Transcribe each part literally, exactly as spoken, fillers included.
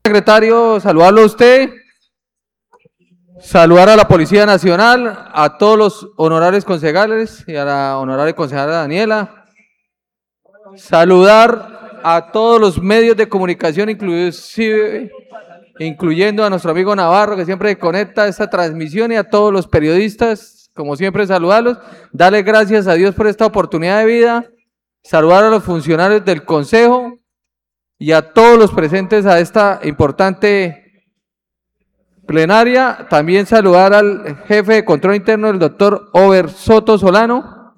Secretario, saludarlo a usted, saludar a la Policía Nacional, a todos los honorables concejales y a la honorable concejala Daniela, saludar a todos los medios de comunicación, inclusive, incluyendo a nuestro amigo Navarro, que siempre conecta a esta transmisión, y a todos los periodistas, como siempre saludarlos, darle gracias a Dios por esta oportunidad de vida, saludar a los funcionarios del Consejo y a todos los presentes a esta importante plenaria. También saludar al jefe de control interno, el doctor Over Soto Solano,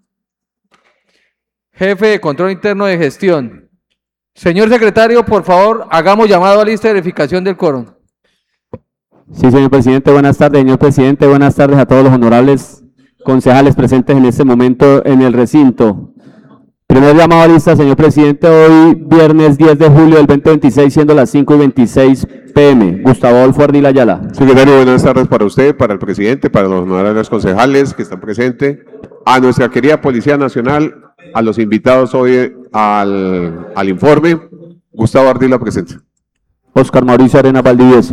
jefe de control interno de gestión. Señor secretario, por favor, hagamos llamado a lista de verificación del quórum. Sí, señor presidente, buenas tardes. Señor presidente, buenas tardes a todos los honorables concejales presentes en este momento en el recinto. Primer llamado a lista, señor presidente, hoy viernes diez de julio del veinte veintiséis, siendo las cinco y veintiséis pm. Gustavo Adolfo Ardila Ayala. Secretario, buenas tardes para usted, para el presidente, para los honorables concejales que están presentes, a nuestra querida Policía Nacional, a los invitados hoy al, al informe. Gustavo Ardila presente. Oscar Mauricio Arena Valdivieso.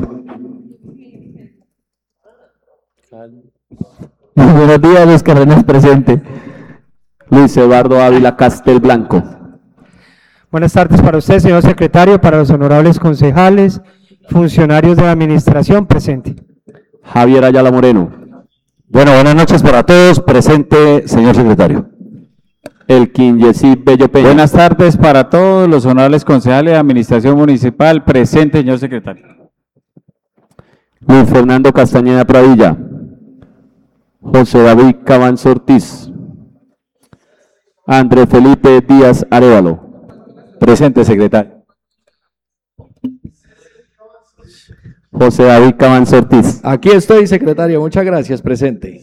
Buenos días, Oscar Arenas presente. Luis Eduardo Ávila Castelblanco. Buenas tardes para usted, señor secretario, para los honorables concejales, funcionarios de la administración presente. Javier Ayala Moreno. Bueno, buenas noches para todos, presente, señor secretario. Elkin Yesid Bello Peña. Buenas tardes para todos los honorables concejales de administración municipal, presente, señor secretario. Luis Fernando Castañeda Pradilla. José David Cabanzo Ortiz. Andrés Felipe Díaz Arévalo. Presente, secretario. José David Cabanzo Ortiz. Aquí estoy, secretario, muchas gracias, presente.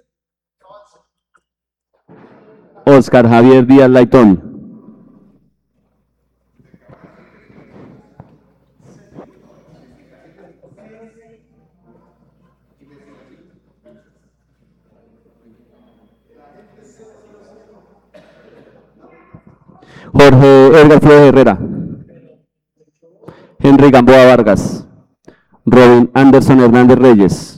Oscar Javier Díaz Laitón. Jorge Edgar Flores Herrera. Henry Gamboa Vargas. Robin Anderson Hernández Reyes.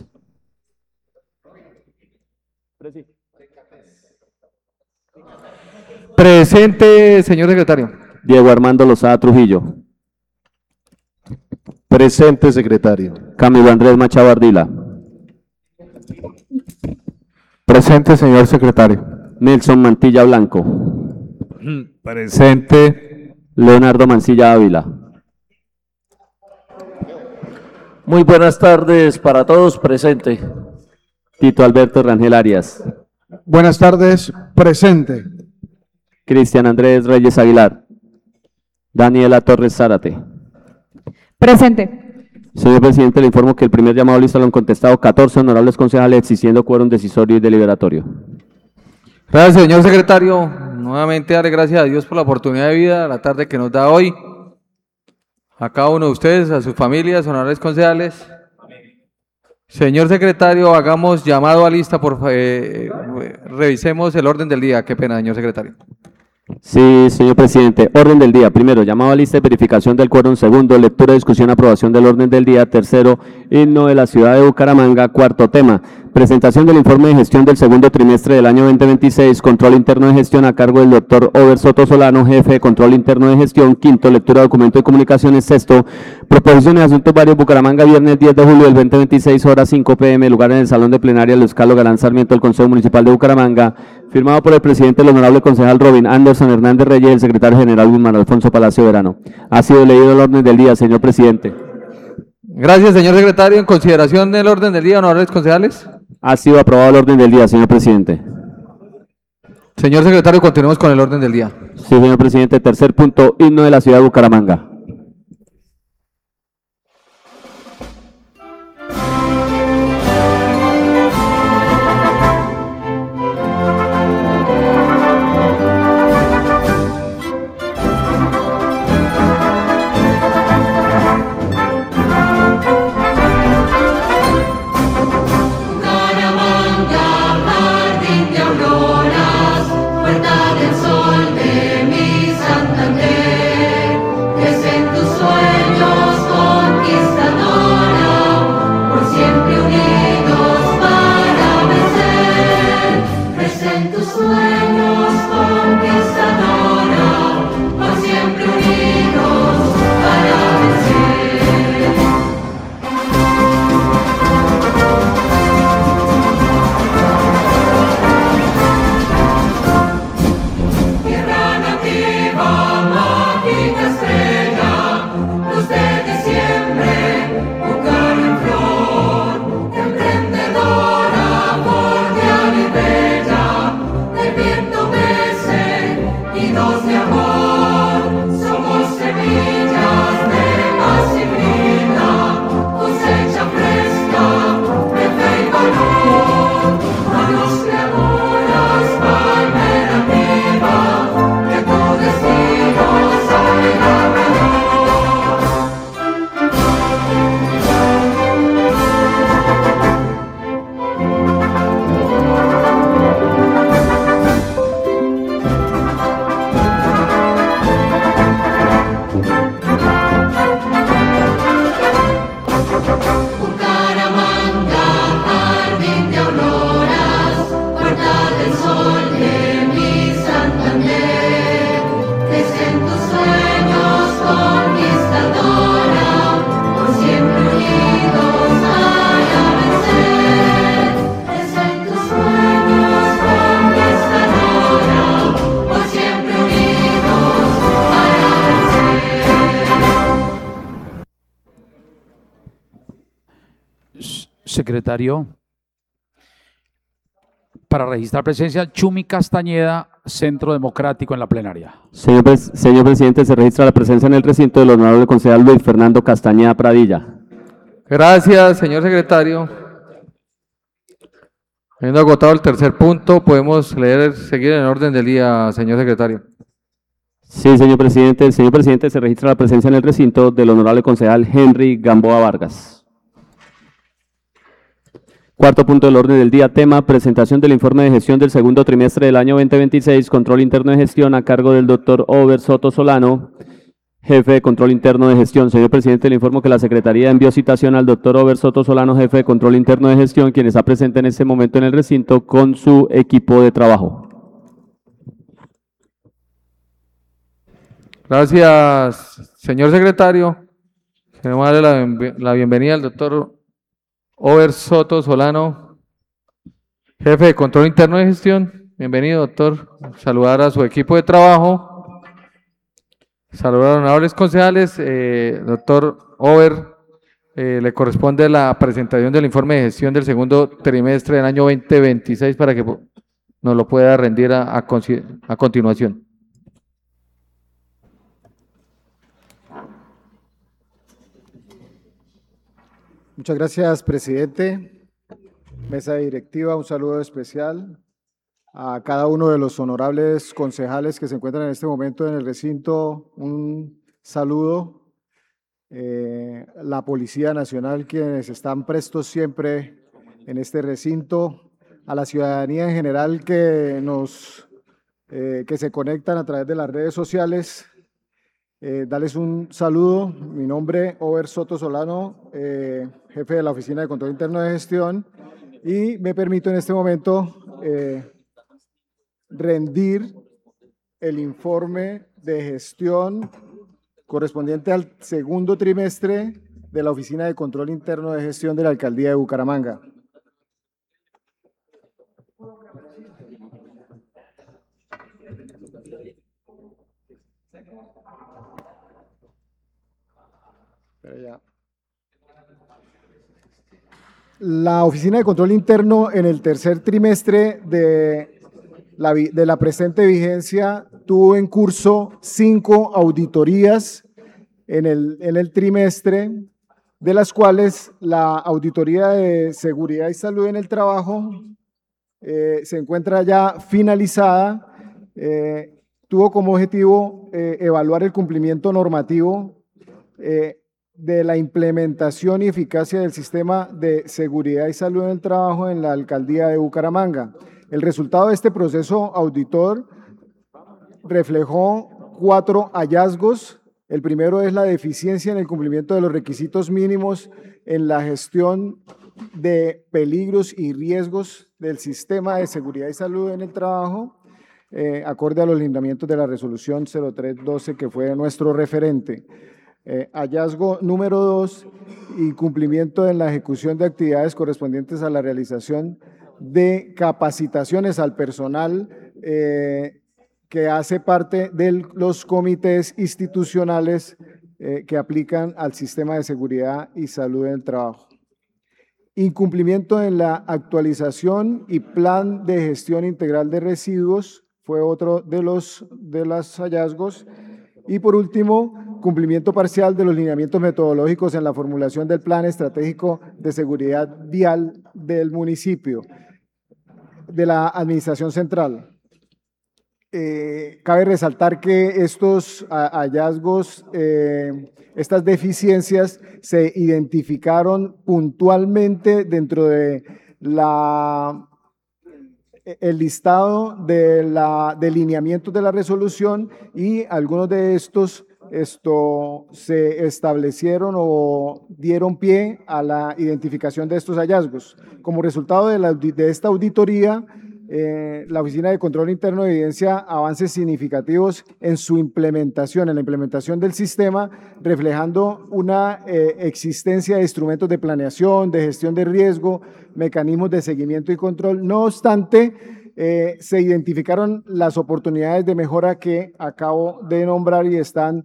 Presente, señor secretario. Diego Armando Lozada Trujillo. Presente, secretario. Camilo Andrés Machado Ardila. Presente, señor secretario. Nelson Mantilla Blanco. Presente. Leonardo Mancilla Ávila. Muy buenas tardes para todos, presente. Tito Alberto Rangel Arias. Buenas tardes, presente. Cristian Andrés Reyes Aguilar. Daniela Torres Zárate. Presente. Señor presidente, le informo que el primer llamado a lista lo han contestado catorce honorables concejales, existiendo quórum decisorio y deliberatorio. Gracias, señor secretario. Nuevamente darle gracias a Dios por la oportunidad de vida, la tarde que nos da hoy. A cada uno de ustedes, a sus familias, honorables concejales. Señor secretario, hagamos llamado a lista, por eh, revisemos el orden del día. Qué pena, señor secretario. Sí, señor presidente. Orden del día. Primero, llamado a lista de verificación del quórum. Segundo, lectura, discusión, aprobación del orden del día. Tercero, himno de la ciudad de Bucaramanga. Cuarto tema, presentación del informe de gestión del segundo trimestre del año veinte veintiséis, control interno de gestión a cargo del doctor Over Soto Solano, jefe de control interno de gestión. Quinto, lectura de documento de comunicaciones. Sexto, proposiciones de asuntos varios. Bucaramanga, viernes diez de julio del veinte veintiséis, hora cinco pm, lugar en el salón de plenaria Luis Carlos Galán Sarmiento del Consejo Municipal de Bucaramanga, firmado por el presidente, el honorable concejal Robin Anderson Hernández Reyes y el secretario general Guzmán Alfonso Palacio Verano. Ha sido leído el orden del día, señor presidente. Gracias, señor secretario. En consideración del orden del día, honorables concejales. Ha sido aprobado el orden del día, señor presidente. Señor secretario, continuemos con el orden del día. Sí, señor presidente. Tercer punto, himno de la ciudad de Bucaramanga. Que se Secretario, para registrar presencia, Chumi Castañeda, Centro Democrático en la plenaria. Señor, pres- señor presidente, se registra la presencia en el recinto del honorable concejal Luis Fernando Castañeda Pradilla. Gracias, señor secretario. Habiendo agotado el tercer punto, podemos leer, seguir en el orden del día, señor secretario. Sí, señor presidente. Señor presidente, se registra la presencia en el recinto del honorable concejal Henry Gamboa Vargas. Cuarto punto del orden del día, tema, presentación del informe de gestión del segundo trimestre del año veinte veintiséis, control interno de gestión a cargo del doctor Over Soto Solano, jefe de control interno de gestión. Señor presidente, le informo que la Secretaría envió citación al doctor Over Soto Solano, jefe de control interno de gestión, quien está presente en este momento en el recinto con su equipo de trabajo. Gracias, señor secretario. Queremos darle la, bienve- la bienvenida al doctor Over Soto Solano, jefe de control interno de gestión. Bienvenido, doctor. Saludar a su equipo de trabajo. Saludar a los honorables concejales. Eh, doctor Over, eh, le corresponde la presentación del informe de gestión del segundo trimestre del año veinte veintiséis para que po- nos lo pueda rendir a, a consi- a continuación. Muchas gracias, presidente. Mesa directiva, un saludo especial a cada uno de los honorables concejales que se encuentran en este momento en el recinto. Un saludo. Eh, la Policía Nacional, quienes están prestos siempre en este recinto, a la ciudadanía en general que nos eh, que se conectan a través de las redes sociales. Eh, darles un saludo. Mi nombre, Over Soto Solano, eh, jefe de la Oficina de Control Interno de Gestión, y me permito en este momento eh, rendir el informe de gestión correspondiente al segundo trimestre de la Oficina de Control Interno de Gestión de la Alcaldía de Bucaramanga. Pero ya. La Oficina de Control Interno en el tercer trimestre de la, vi- de la presente vigencia tuvo en curso cinco auditorías en el, en el trimestre, de las cuales la auditoría de seguridad y salud en el trabajo eh, se encuentra ya finalizada. Eh, tuvo como objetivo eh, evaluar el cumplimiento normativo eh, de la implementación y eficacia del sistema de seguridad y salud en el trabajo en la alcaldía de Bucaramanga. El resultado de este proceso auditor reflejó cuatro hallazgos. El primero es la deficiencia en el cumplimiento de los requisitos mínimos en la gestión de peligros y riesgos del sistema de seguridad y salud en el trabajo, eh, acorde a los lineamientos de la resolución cero tres doce, que fue nuestro referente. Eh, hallazgo número dos, incumplimiento en la ejecución de actividades correspondientes a la realización de capacitaciones al personal eh, que hace parte de los comités institucionales eh, que aplican al sistema de seguridad y salud en el trabajo. Incumplimiento en la actualización y plan de gestión integral de residuos fue otro de los, de los hallazgos. Y por último, cumplimiento parcial de los lineamientos metodológicos en la formulación del Plan Estratégico de Seguridad Vial del municipio, de la Administración Central. Eh, cabe resaltar que estos a, hallazgos, eh, estas deficiencias se identificaron puntualmente dentro de la, el listado de, la, de lineamientos de la resolución, y algunos de estos esto, se establecieron o dieron pie a la identificación de estos hallazgos. Como resultado de, la, de esta auditoría, Eh, la Oficina de Control Interno evidencia avances significativos en su implementación, en la implementación del sistema, reflejando una eh, existencia de instrumentos de planeación, de gestión de riesgo, mecanismos de seguimiento y control. No obstante, eh, se identificaron las oportunidades de mejora que acabo de nombrar y están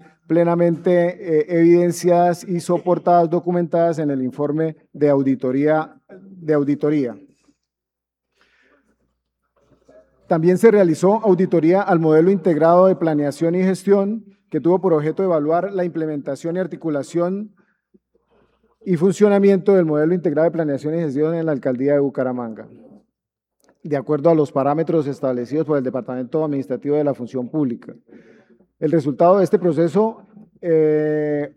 plenamente eh, evidenciadas y soportadas, documentadas en el informe de auditoría de auditoría. También se realizó auditoría al modelo integrado de planeación y gestión, que tuvo por objeto evaluar la implementación y articulación y funcionamiento del modelo integrado de planeación y gestión en la Alcaldía de Bucaramanga, de acuerdo a los parámetros establecidos por el Departamento Administrativo de la Función Pública. El resultado de este proceso eh,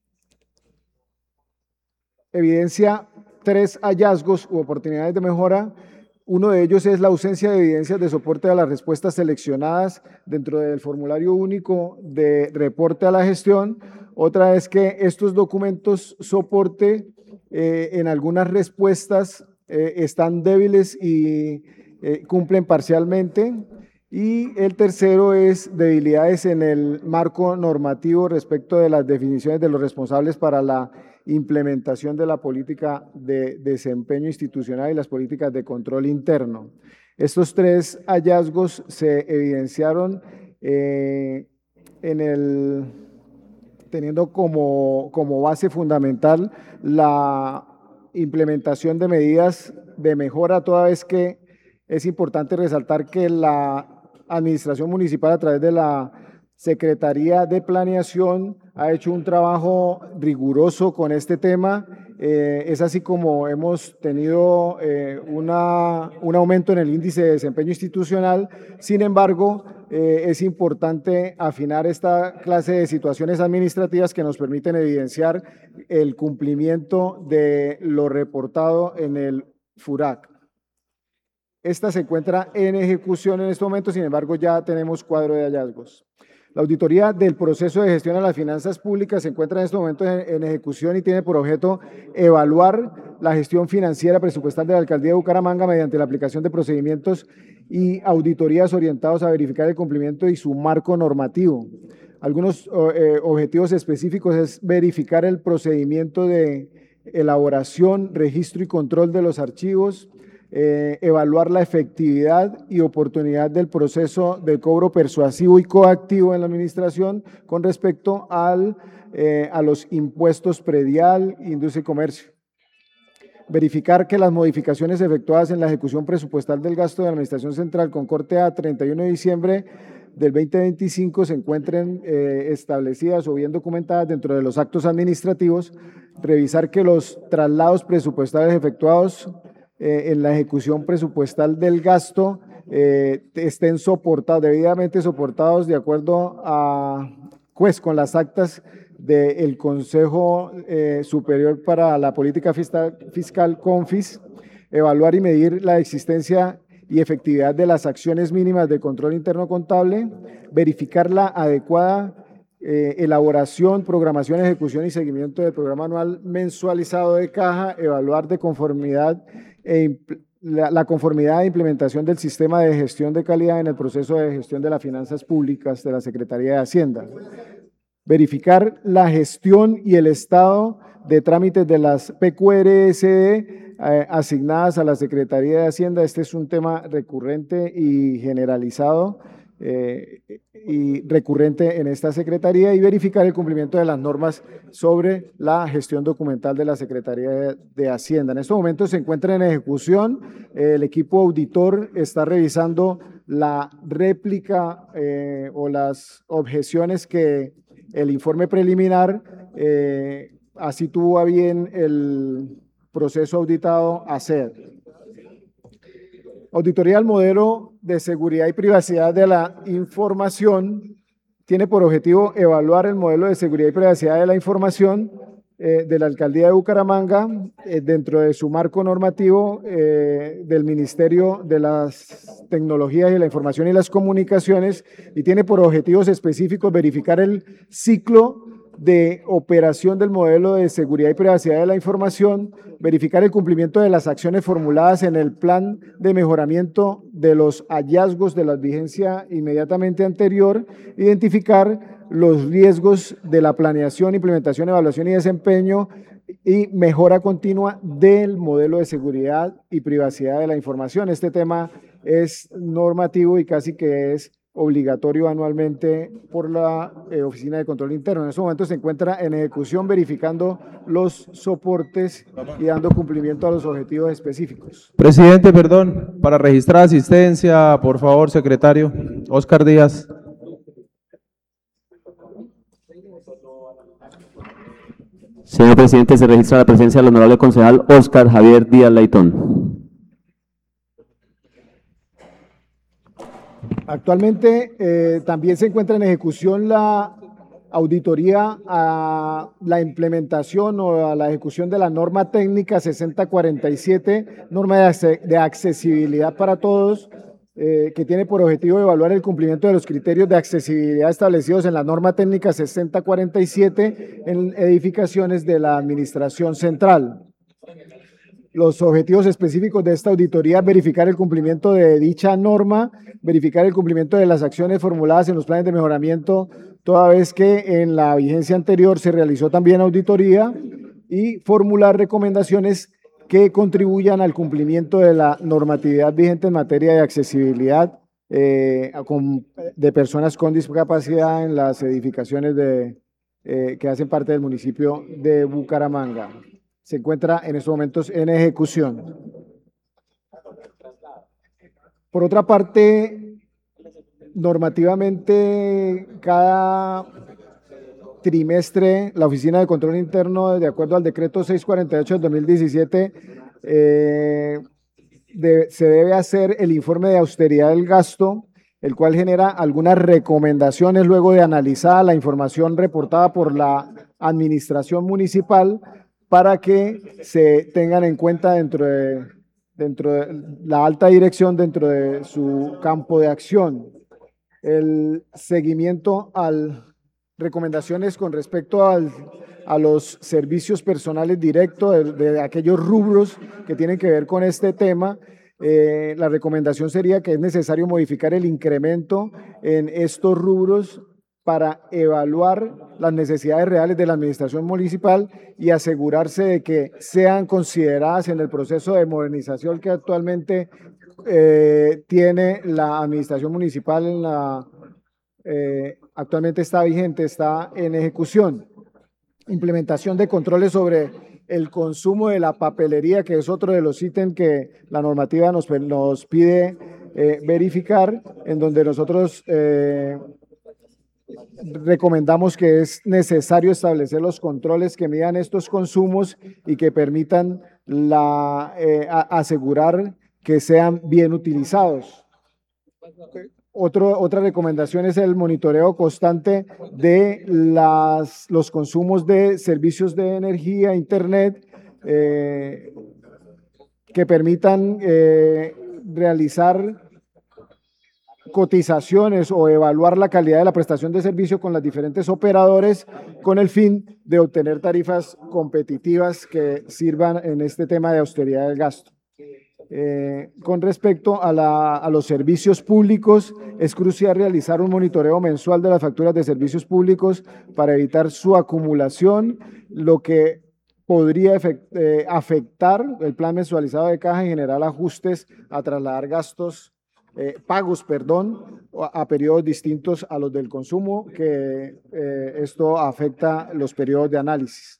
evidencia tres hallazgos u oportunidades de mejora. Uno de ellos es la ausencia de evidencias de soporte a las respuestas seleccionadas dentro del formulario único de reporte a la gestión. Otra es que estos documentos soporte eh, en algunas respuestas eh, están débiles y eh, cumplen parcialmente. Y el tercero es debilidades en el marco normativo respecto de las definiciones de los responsables para la implementación de la política de desempeño institucional y las políticas de control interno. Estos tres hallazgos se evidenciaron eh, en el, teniendo como, como base fundamental la implementación de medidas de mejora, toda vez que es importante resaltar que la Administración Municipal, a través de la Secretaría de Planeación, ha hecho un trabajo riguroso con este tema. Eh, es así como hemos tenido eh, una, un aumento en el índice de desempeño institucional. Sin embargo, eh, es importante afinar esta clase de situaciones administrativas que nos permiten evidenciar el cumplimiento de lo reportado en el FURAC. Esta se encuentra en ejecución en este momento, sin embargo, ya tenemos cuadro de hallazgos. La auditoría del proceso de gestión a las finanzas públicas se encuentra en este momento en, en ejecución y tiene por objeto evaluar la gestión financiera presupuestal de la Alcaldía de Bucaramanga mediante la aplicación de procedimientos y auditorías orientados a verificar el cumplimiento y su marco normativo. Algunos eh, objetivos específicos es verificar el procedimiento de elaboración, registro y control de los archivos, Eh, evaluar la efectividad y oportunidad del proceso de cobro persuasivo y coactivo en la administración con respecto al, eh, a los impuestos predial, industria y comercio. Verificar que las modificaciones efectuadas en la ejecución presupuestal del gasto de la Administración Central con corte a treinta y uno de diciembre del veinte veinticinco se encuentren eh, establecidas o bien documentadas dentro de los actos administrativos. Revisar que los traslados presupuestales efectuados Eh, en la ejecución presupuestal del gasto eh, estén soportados, debidamente soportados de acuerdo a, pues, con las actas del Consejo eh, Superior para la Política Fiscal, Fiscal CONFIS, evaluar y medir la existencia y efectividad de las acciones mínimas de control interno contable, verificar la adecuada Eh, elaboración, programación, ejecución y seguimiento del programa anual mensualizado de caja, evaluar de conformidad e la, la conformidad e implementación del sistema de gestión de calidad en el proceso de gestión de las finanzas públicas de la Secretaría de Hacienda. Verificar la gestión y el estado de trámites de las P Q R S D eh, asignadas a la Secretaría de Hacienda. Este es un tema recurrente y generalizado Eh, y recurrente en esta Secretaría, y verificar el cumplimiento de las normas sobre la gestión documental de la Secretaría de, de Hacienda. En estos momentos se encuentra en ejecución, eh, el equipo auditor está revisando la réplica eh, o las objeciones que el informe preliminar eh, así tuvo a bien el proceso auditado hacer. Auditoría al modelo de seguridad y privacidad de la información tiene por objetivo evaluar el modelo de seguridad y privacidad de la información eh, de la Alcaldía de Bucaramanga eh, dentro de su marco normativo eh, del Ministerio de las Tecnologías y la Información y las Comunicaciones, y tiene por objetivos específicos verificar el ciclo de operación del modelo de seguridad y privacidad de la información, verificar el cumplimiento de las acciones formuladas en el plan de mejoramiento de los hallazgos de la vigencia inmediatamente anterior, identificar los riesgos de la planeación, implementación, evaluación y desempeño y mejora continua del modelo de seguridad y privacidad de la información. Este tema es normativo y casi que es obligatorio anualmente por la eh, Oficina de Control Interno. En este momento se encuentra en ejecución verificando los soportes y dando cumplimiento a los objetivos específicos. Presidente, perdón, para registrar asistencia, por favor, secretario. Oscar Díaz. Señor presidente, se registra la presencia del honorable concejal Oscar Javier Díaz Leitón. Actualmente eh, también se encuentra en ejecución la auditoría a la implementación o a la ejecución de la norma técnica sesenta cuarenta y siete, norma de, acce de accesibilidad para todos, eh, que tiene por objetivo evaluar el cumplimiento de los criterios de accesibilidad establecidos en la norma técnica sesenta cuarenta y siete en edificaciones de la Administración Central. Los objetivos específicos de esta auditoría: verificar el cumplimiento de dicha norma, verificar el cumplimiento de las acciones formuladas en los planes de mejoramiento, toda vez que en la vigencia anterior se realizó también auditoría, y formular recomendaciones que contribuyan al cumplimiento de la normatividad vigente en materia de accesibilidad eh, con, de personas con discapacidad en las edificaciones de, eh, que hacen parte del municipio de Bucaramanga. Se encuentra en estos momentos en ejecución. Por otra parte, normativamente, cada trimestre, la Oficina de Control Interno, de acuerdo al decreto seiscientos cuarenta y ocho del dos mil diecisiete, eh, de, se debe hacer el informe de austeridad del gasto, el cual genera algunas recomendaciones luego de analizada la información reportada por la administración municipal, para que se tengan en cuenta dentro de, dentro de la alta dirección, dentro de su campo de acción. El seguimiento a recomendaciones con respecto al, a los servicios personales directos de, de aquellos rubros que tienen que ver con este tema. Eh, la recomendación sería que es necesario modificar el incremento en estos rubros para evaluar las necesidades reales de la administración municipal y asegurarse de que sean consideradas en el proceso de modernización que actualmente eh, tiene la administración municipal. En la, eh, actualmente está vigente, está en ejecución. Implementación de controles sobre el consumo de la papelería, que es otro de los ítems que la normativa nos, nos pide eh, verificar, en donde nosotros eh, recomendamos que es necesario establecer los controles que midan estos consumos y que permitan la, eh, a, asegurar que sean bien utilizados. Otro, otra recomendación es el monitoreo constante de las, los consumos de servicios de energía, internet, eh, que permitan eh, realizar cotizaciones o evaluar la calidad de la prestación de servicio con los diferentes operadores, con el fin de obtener tarifas competitivas que sirvan en este tema de austeridad del gasto. Eh, con respecto a, la, a los servicios públicos, es crucial realizar un monitoreo mensual de las facturas de servicios públicos para evitar su acumulación, lo que podría efect, eh, afectar el plan mensualizado de caja y generar ajustes a trasladar gastos, eh, pagos, perdón, a, a periodos distintos a los del consumo, que eh, esto afecta los periodos de análisis.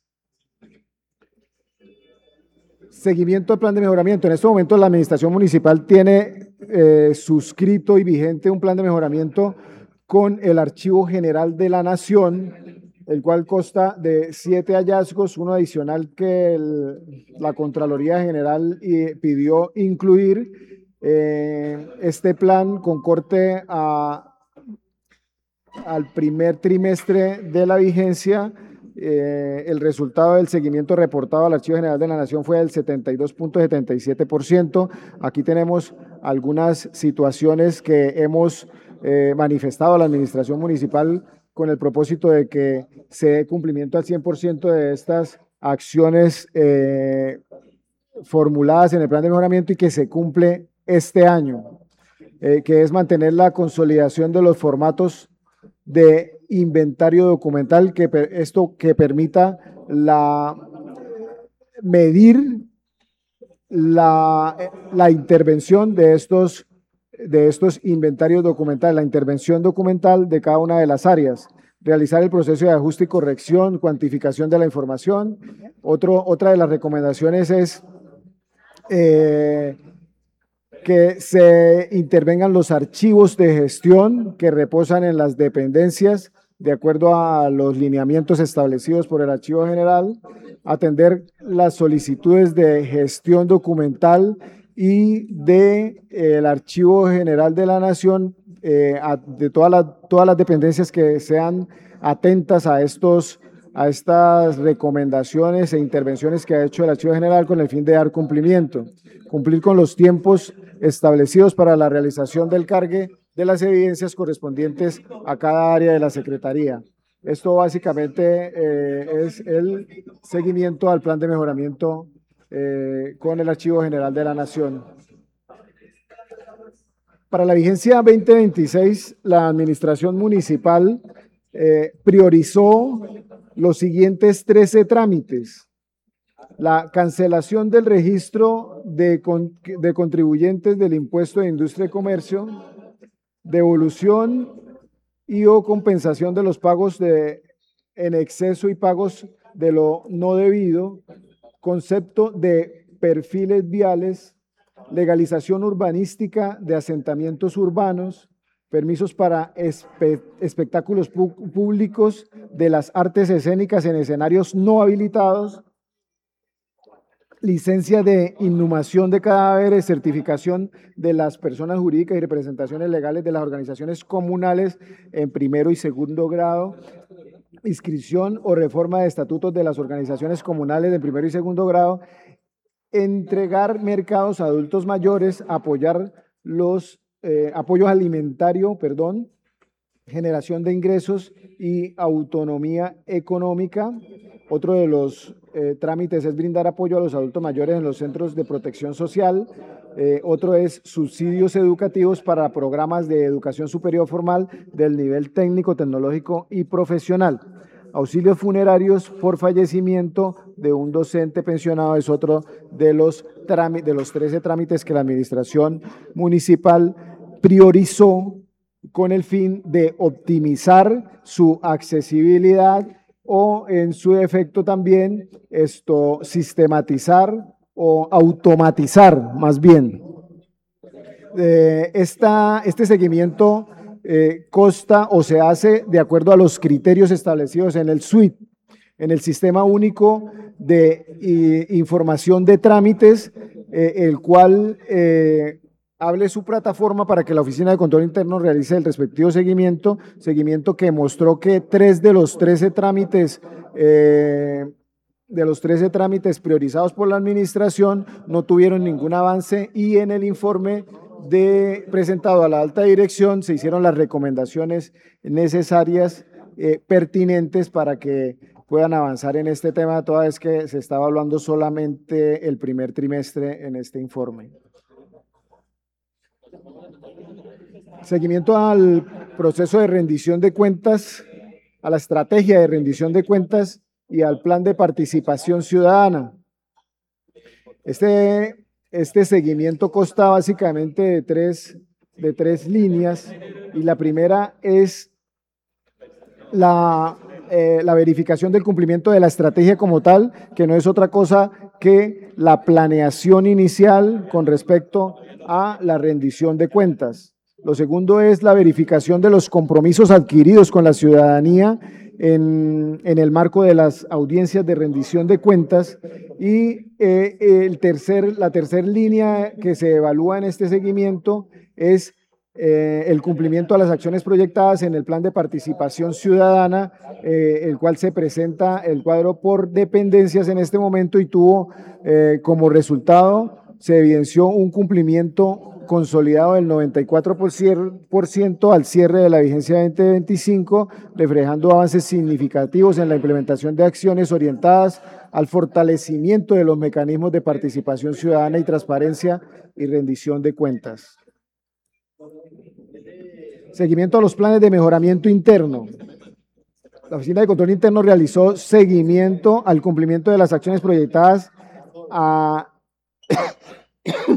Seguimiento del plan de mejoramiento. En este momento la administración municipal tiene eh, suscrito y vigente un plan de mejoramiento con el Archivo General de la Nación, el cual consta de siete hallazgos, uno adicional que el, la Contraloría General pidió incluir. Eh, este plan con corte a, al primer trimestre de la vigencia. Eh, el resultado del seguimiento reportado al Archivo General de la Nación fue del setenta y dos punto setenta y siete por ciento. Aquí tenemos algunas situaciones que hemos eh, manifestado a la administración municipal con el propósito de que se dé cumplimiento al cien por ciento de estas acciones eh, formuladas en el plan de mejoramiento y que se cumple este año, eh, que es mantener la consolidación de los formatos de inventario documental, que esto que permita la, medir la, la intervención de estos de estos inventarios documentales, la intervención documental de cada una de las áreas, realizar el proceso de ajuste y corrección, cuantificación de la información. Otro, otra de las recomendaciones es eh, que se intervengan los archivos de gestión que reposan en las dependencias de acuerdo a los lineamientos establecidos por el Archivo General, atender las solicitudes de gestión documental y del de, Archivo General de la Nación, eh, a, de todas las, todas las dependencias que sean atentas a, estos, a estas recomendaciones e intervenciones que ha hecho el Archivo General con el fin de dar cumplimiento, cumplir con los tiempos establecidos para la realización del cargue de las evidencias correspondientes a cada área de la Secretaría. Esto básicamente eh, es el seguimiento al plan de mejoramiento eh, con el Archivo General de la Nación. Para la vigencia veinte veintiséis, la Administración Municipal eh, priorizó los siguientes trece trámites: la cancelación del registro de, con, de contribuyentes del impuesto de industria y comercio, devolución y o compensación de los pagos de, en exceso y pagos de lo no debido, concepto de perfiles viales, legalización urbanística de asentamientos urbanos, permisos para espe, espectáculos pu- públicos de las artes escénicas en escenarios no habilitados, licencia de inhumación de cadáveres, certificación de las personas jurídicas y representaciones legales de las organizaciones comunales en primero y segundo grado, inscripción o reforma de estatutos de las organizaciones comunales de primero y segundo grado, entregar mercados a adultos mayores, apoyar los eh, apoyos alimentario, perdón, generación de ingresos y autonomía económica. Otro de los eh, trámites es brindar apoyo a los adultos mayores en los centros de protección social. Eh, otro es subsidios educativos para programas de educación superior formal del nivel técnico, tecnológico y profesional. Auxilios funerarios por fallecimiento de un docente pensionado es otro de los, de los trece trámites que la Administración Municipal priorizó con el fin de optimizar su accesibilidad o en su defecto también esto sistematizar o automatizar más bien. Eh, esta, este seguimiento eh, consta o se hace de acuerdo a los criterios establecidos en el S U I T, en el Sistema Único de i, Información de Trámites, eh, el cual eh, hable su plataforma para que la Oficina de Control Interno realice el respectivo seguimiento, seguimiento que mostró que tres de los trece trámites, eh, de los trece trámites priorizados por la Administración no tuvieron ningún avance y en el informe de, presentado a la alta dirección se hicieron las recomendaciones necesarias, eh, pertinentes para que puedan avanzar en este tema, toda vez que se estaba hablando solamente el primer trimestre en este informe. Seguimiento al proceso de rendición de cuentas, a la estrategia de rendición de cuentas y al plan de participación ciudadana. Este, este seguimiento consta básicamente de tres, de tres líneas y la primera es la, eh, la verificación del cumplimiento de la estrategia como tal, que no es otra cosa que la planeación inicial con respecto a la rendición de cuentas. Lo segundo es la verificación de los compromisos adquiridos con la ciudadanía en, en el marco de las audiencias de rendición de cuentas y eh, el tercer, la tercera línea que se evalúa en este seguimiento es eh, el cumplimiento a las acciones proyectadas en el plan de participación ciudadana, eh, el cual se presenta el cuadro por dependencias en este momento y tuvo eh, como resultado, se evidenció un cumplimiento consolidado del noventa y cuatro por ciento al cierre de la vigencia veinte veinticinco, reflejando avances significativos en la implementación de acciones orientadas al fortalecimiento de los mecanismos de participación ciudadana y transparencia y rendición de cuentas. Seguimiento a los planes de mejoramiento interno. La Oficina de Control Interno realizó seguimiento al cumplimiento de las acciones proyectadas a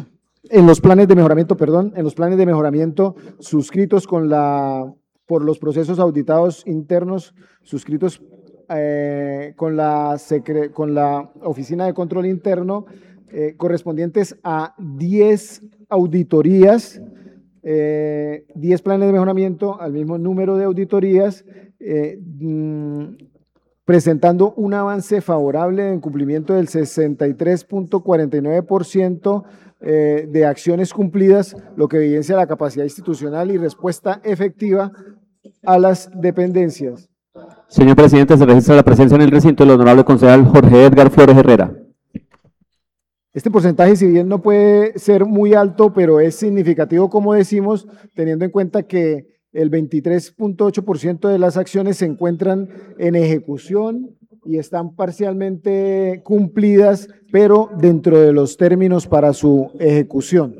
en los planes de mejoramiento, perdón, en los planes de mejoramiento suscritos con la, por los procesos auditados internos, suscritos eh, con, la secre, con la Oficina de Control Interno, eh, correspondientes a diez auditorías, eh, diez planes de mejoramiento, al mismo número de auditorías, eh, mmm, presentando un avance favorable en cumplimiento del sesenta y tres punto cuarenta y nueve por ciento eh, de acciones cumplidas, lo que evidencia la capacidad institucional y respuesta efectiva a las dependencias. Señor presidente, se registra la presencia en el recinto del honorable concejal Jorge Edgar Flores Herrera. Este porcentaje, si bien no puede ser muy alto, pero es significativo, como decimos, teniendo en cuenta que el veintitrés punto ocho por ciento de las acciones se encuentran en ejecución y están parcialmente cumplidas, pero dentro de los términos para su ejecución.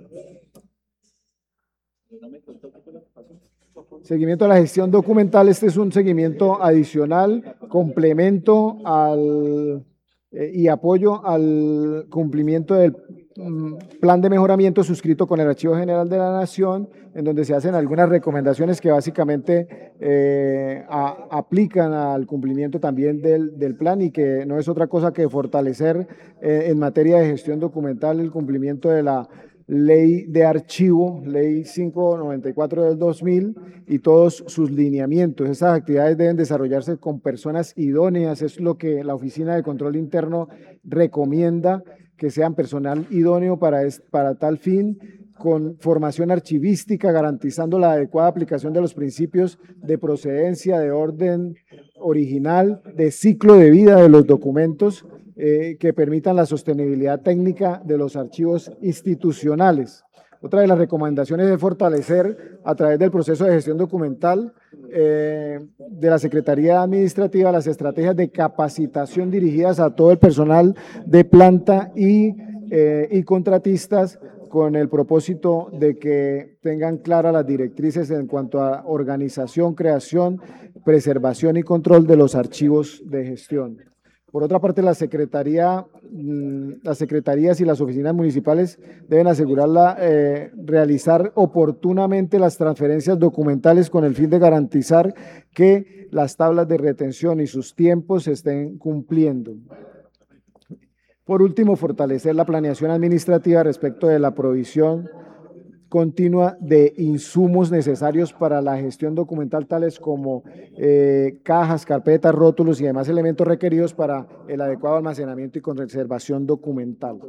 Seguimiento a la gestión documental. Este es un seguimiento adicional, complemento al, eh, y apoyo al cumplimiento del mm, plan de mejoramiento suscrito con el Archivo General de la Nación, en donde se hacen algunas recomendaciones que básicamente eh, a, aplican al cumplimiento también del, del plan y que no es otra cosa que fortalecer eh, en materia de gestión documental el cumplimiento de la Ley de Archivo, Ley quinientos noventa y cuatro del dos mil y todos sus lineamientos. Estas actividades deben desarrollarse con personas idóneas, es lo que la Oficina de Control Interno recomienda, que sean personal idóneo para, es, para tal fin, con formación archivística, garantizando la adecuada aplicación de los principios de procedencia, de orden original, de ciclo de vida de los documentos, eh, que permitan la sostenibilidad técnica de los archivos institucionales. Otra de las recomendaciones es fortalecer a través del proceso de gestión documental eh, de la Secretaría Administrativa las estrategias de capacitación dirigidas a todo el personal de planta y, eh, y contratistas, con el propósito de que tengan claras las directrices en cuanto a organización, creación, preservación y control de los archivos de gestión. Por otra parte, la Secretaría, las secretarías y las oficinas municipales deben asegurar la, eh, realizar oportunamente las transferencias documentales con el fin de garantizar que las tablas de retención y sus tiempos se estén cumpliendo. Por último, fortalecer la planeación administrativa respecto de la provisión continua de insumos necesarios para la gestión documental, tales como eh, cajas, carpetas, rótulos y demás elementos requeridos para el adecuado almacenamiento y conservación documental.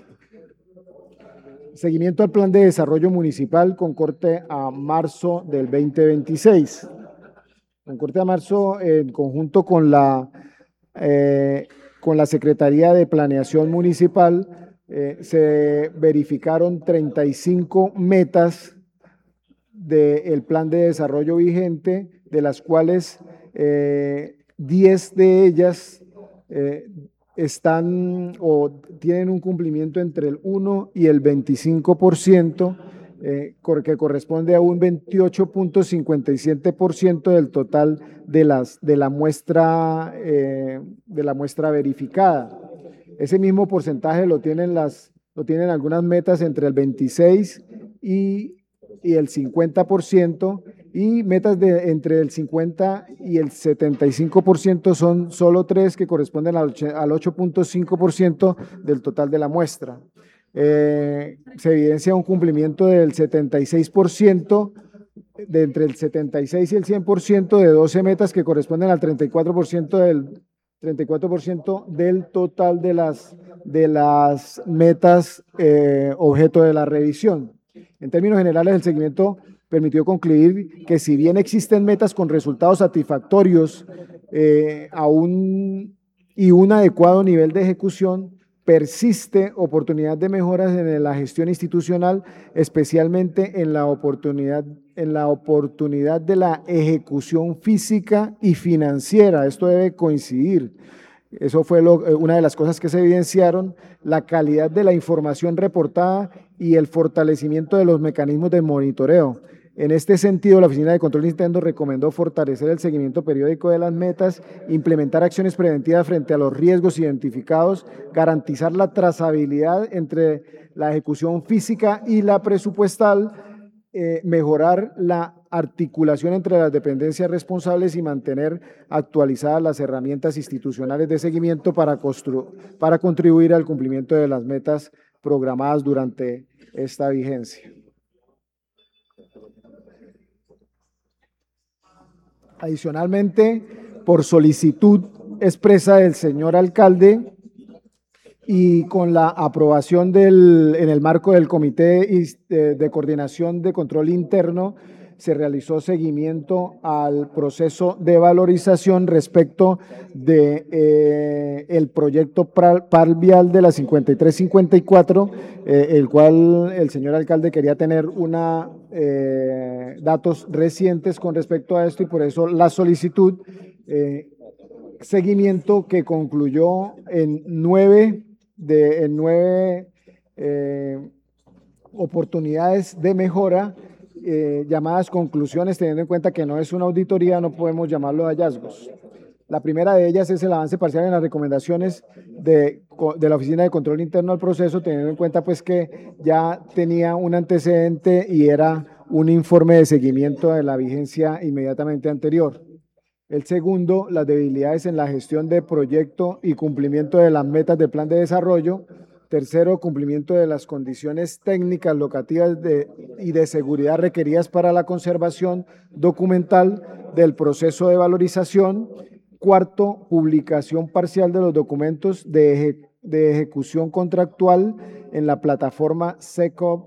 Seguimiento al Plan de Desarrollo Municipal con corte a marzo del veinte veintiséis. Con corte a marzo, en conjunto con la, eh, con la Secretaría de Planeación Municipal, Eh, se verificaron treinta y cinco metas del plan de desarrollo vigente, de las cuales eh, diez de ellas eh, están o tienen un cumplimiento entre el uno y el veinticinco por ciento, eh, que corresponde a un veintiocho punto cincuenta y siete por ciento del total de, las, de, la muestra, eh, de la muestra verificada. Ese mismo porcentaje lo tienen, las, lo tienen algunas metas entre el veintiséis y, y el cincuenta por ciento, y metas de entre el cincuenta y el setenta y cinco por ciento son solo tres, que corresponden al ocho punto cinco por ciento del total de la muestra. Eh, se evidencia un cumplimiento del setenta y seis por ciento, de entre el setenta y seis y el cien por ciento de doce metas que corresponden al treinta y cuatro por ciento del treinta y cuatro por ciento del total de las, de las metas eh, objeto de la revisión. En términos generales, el seguimiento permitió concluir que si bien existen metas con resultados satisfactorios eh, a un, y un adecuado nivel de ejecución, persiste oportunidad de mejoras en la gestión institucional, especialmente en la oportunidad, en la oportunidad de la ejecución física y financiera. Esto debe coincidir. Eso fue lo, una de las cosas que se evidenciaron, la calidad de la información reportada y el fortalecimiento de los mecanismos de monitoreo. En este sentido, la Oficina de Control Interno recomendó fortalecer el seguimiento periódico de las metas, implementar acciones preventivas frente a los riesgos identificados, garantizar la trazabilidad entre la ejecución física y la presupuestal, eh, mejorar la articulación entre las dependencias responsables y mantener actualizadas las herramientas institucionales de seguimiento para, para contribuir al cumplimiento de las metas programadas durante esta vigencia. Adicionalmente, por solicitud expresa del señor alcalde y con la aprobación del, en el marco del Comité de, de Coordinación de Control Interno, se realizó seguimiento al proceso de valorización respecto de eh, el proyecto par vial de la cincuenta y tres cincuenta y cuatro, eh, el cual el señor alcalde quería tener una, eh, datos recientes con respecto a esto y por eso la solicitud, eh, seguimiento que concluyó en nueve, de, en nueve eh, oportunidades de mejora, Eh, llamadas conclusiones, teniendo en cuenta que no es una auditoría, no podemos llamarlo hallazgos. La primera de ellas es el avance parcial en las recomendaciones de, de la Oficina de Control Interno al proceso, teniendo en cuenta pues que ya tenía un antecedente y era un informe de seguimiento de la vigencia inmediatamente anterior. El segundo, las debilidades en la gestión de proyecto y cumplimiento de las metas del plan de desarrollo. Tercero, cumplimiento de las condiciones técnicas, locativas de, y de seguridad requeridas para la conservación documental del proceso de valorización. Cuarto, publicación parcial de los documentos de, eje, de ejecución contractual en la plataforma SECOP.